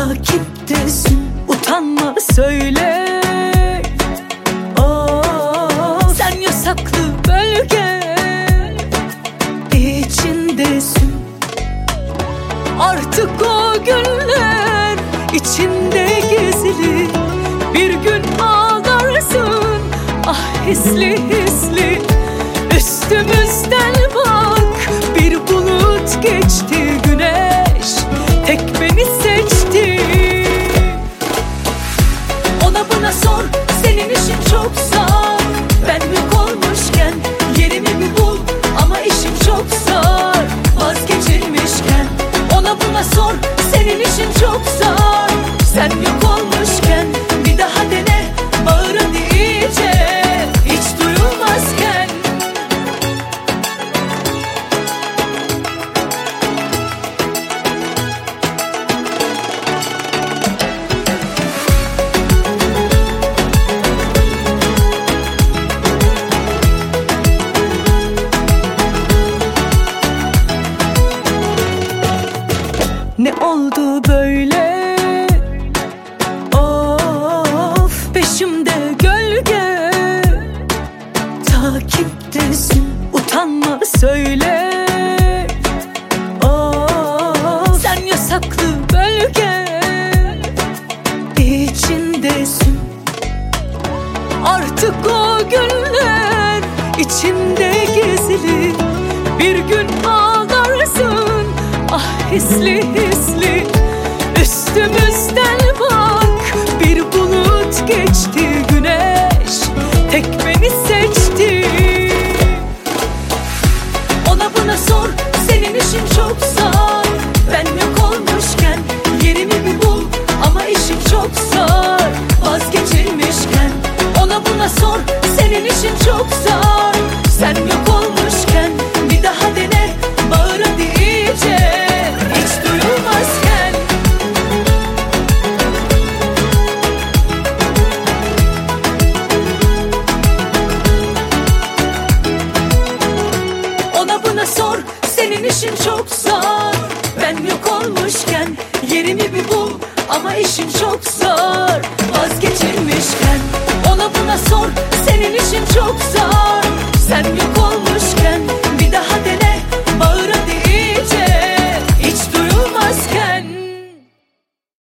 takiptesin, utanma söyle. Sen yasaklı bölge içindesin. Artık o günler içinde gizli. Bir gün ağlarsın, ah hisli hisli. Üstümüzden bak, bir bulut geçti, güneş tek beni seçti. Ona buna sor, senin işin çok zor. Ben yük olmuşken yerimi bir bul, ama işim çok zor vazgeçilmişken. Ona buna sor, senin işin çok zor. Sen yok olmuşken bir daha dene, bağır hadi iyice, hiç duyulmazken. Ne oldu böyle? Of, peşimde gölge. Takiptesin, utanma söyle. Sen yasaklı bölge içindesin. Artık o günler içinde gizli. Bir gün ağlarsın, ah hisli hisli. Üstümüzden bak, bir bulut geçti, güneş tek beni seçti. Ona buna sor, senin işin çok zor. Ben yok olmuşken yerimi bir bul, ama işim çok zor vazgeçilmişken. Ona buna sor, senin işin çok zor. Sen yok olmuşken bir daha dene, bağır hadi iyice, hiç duyulmazken. Ona buna sor, senin işin çok zor. Ben yok olmuşken yerimi bir bul, ama işim çok zor vazgeçilmişken. Ona buna sor, senin işin çok zor.